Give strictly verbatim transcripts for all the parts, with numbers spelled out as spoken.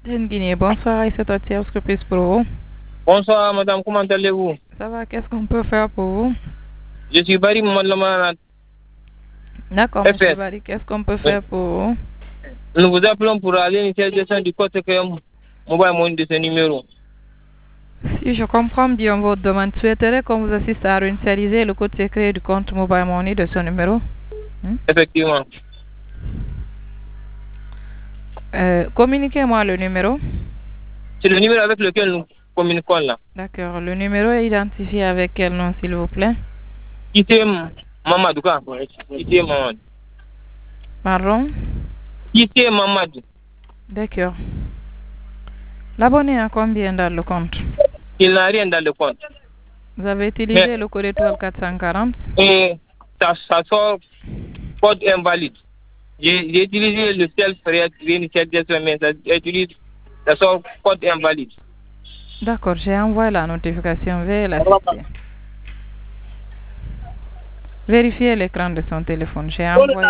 Guinée, bonsoir, Aïssata Entreprise pour vous. Bonsoir madame, comment allez-vous? Ça va, qu'est-ce qu'on peut faire pour vous? Je suis Barry Mohamed. D'accord, monsieur Barry, qu'est-ce qu'on peut faire pour vous? Nous vous appelons pour aller l'initialisation du code secret mobile money de ce numéro. Si je comprends bien votre demande, souhaiterais qu'on vous assiste à réinitialiser le code secret du compte mobile money de ce numéro? Hmm? Effectivement. Euh, Communiquez-moi le numéro. C'est le numéro avec lequel nous communiquons là. D'accord. Le numéro est identifié avec quel nom, s'il vous plaît? Ité Mamadou. Ité Mamadou. Pardon? Ité Mamadou. D'accord. L'abonné a combien dans le compte? Il n'a rien dans le compte. Vous avez utilisé mais, le code étoile quatre cent quarante? Et ça, ça sort code invalide. J'ai utilisé le self-réinitialisation, mais ça utilise ça sort code invalide. D'accord, j'ai envoyé la notification. Veuillez l'assister. Vérifiez l'écran de son téléphone. J'ai envoyé.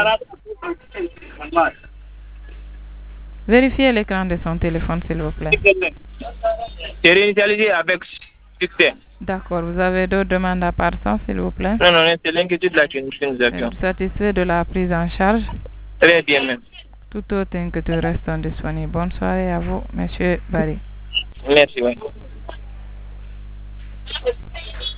Vérifiez l'écran de son téléphone, s'il vous plaît. C'est réinitialisé avec succès. D'accord, vous avez d'autres demandes à part ça, s'il vous plaît? Non, non, c'est l'inquiétude là que nous avions. Satisfait de la prise en charge? Très bien, même. Tout autre inquiétude restant disponible. Bonne soirée à vous, monsieur Barry. Merci, oui.